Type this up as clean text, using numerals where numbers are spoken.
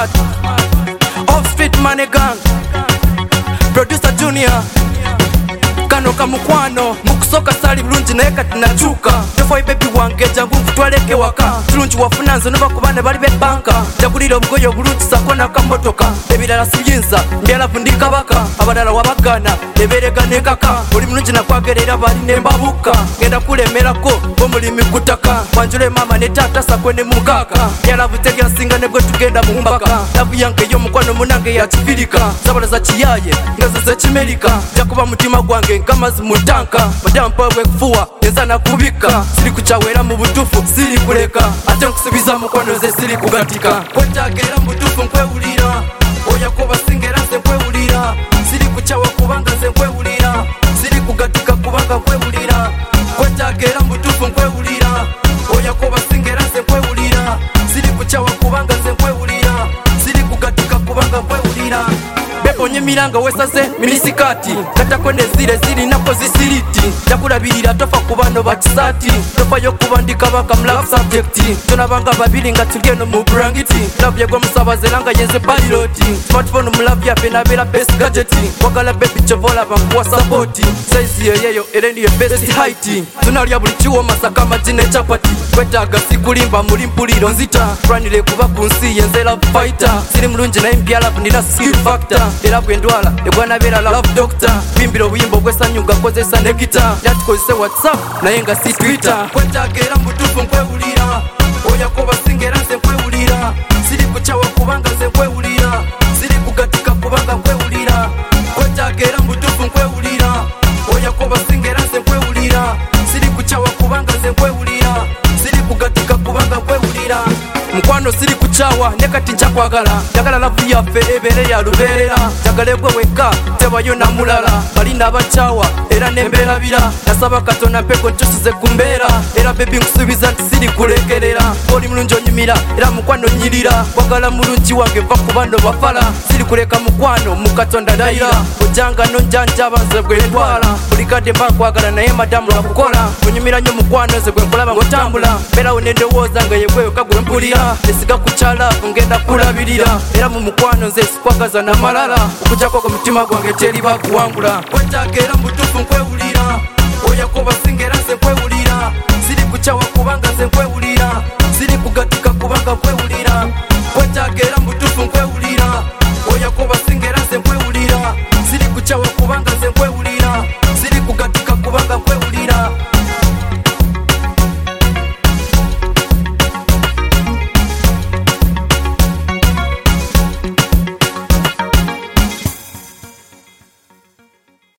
smart. Off street money gang. Producer Junior. Kano kamukwano mukusoka sali bulungi naye kati nakyuka tofoi baby wange jangu nkutwaleke waka tulungi wafuna nze nobakubane bali b'ebbanka jagulira obugoye obulungi sako n'akamotoka ebirala siyinza mbyalavu ndi kabaka abalala wabagana ebeerega nekaka oli mulungi nakwagerera bali nembabuka genda kulemerako omulimi kutaka wanjule mama ne taata sakwe ne mukaaka byalavu teryasinga nebwe tugenda mu mbaka lavu yange y'omukwano munange yakifirika zabala za kiyaye nga zezekimerika jakuba mutima gwange nkamazi mutanka madampa bwekufuwa neza nakubika siri kuchawera mu butufu siri kuleka ate nkusubiza mukwano ze siri kugatika kwetagera mu butufu nkwewulira oya kuba singera nze nkwewulira siri kuchawa kubanga nze nkwewulira siri kugatika kubanga nkwewulira kwetagera mu butufu nkwewulira oya kuba singera nze nkwewulira siri kuchawa kubanga nze nkwewulira siri kugatika kubanga nkwewulira Onye miranga wesaze minisikati katako nezire ziri nako zisiriti jakulabirira tofa kubano bakisati tofa yokubandika baka mlove subject tunabanga babiri nga tugeno mu brangiti love yego musabaze langa yeze piloti smartphone mlove ya penabela best gadget wakala baby chovola bankuwa support size yeyo erendi ye best height tunalya buli chiwo masaka majine chapati kwetaga sikulimba muri mpuliro nzita runile kuba kunsi yenze love fighter siri mulungi na imbyala ndina skill factor bwendwala ebwana bera love doctor bimbiro buyimbo bwesanyuga kozesa negita yatukozese whatsapp naye nga si twitter kwetagera mutufu nkwewulira oya kuba singera nze nkwewulira siri kuchawa kubanga nze nkwewulira siri kugatika kubanga nkwewulira kwetagera mutufu nkwewulira oya kuba singera nze nkwewulira siri kuchawa kubanga nze nkwewulira siri kugatika kubanga nkwewulira mukwano siri kuchawa nekati nchakwagala jagala lavu yaffe ebere ya luberera jagala gwe weka tebayo na mulala balina abachawa era nemberabira nasaba katona mpeko ntusize kumbeera era bebi nkusubiza nti siri kulekerera oli mulungi onyumira era mukwano nyirira wagala mulungi wange va ku bano bafala siri kuleka mukwano mukatonda dayira ojanga nonjanjaba nze gwendwala buli kadde mba nkwagala naye madamu lwakukola onyumira nnyo mukwano nze gwe nkulaba ng'otambula mbeerawo nendowooza nga yegweyo kagula mpulira esiga kuchala ngenda kulabirira era mu mukwano nze sikwagaza na malala okujjako ku mutima gwange teri bakuwangula kwetagera mutufu nkwewulira oya kuba singera nze nkwewulira siri kuchawa kubanga nze nkwewulira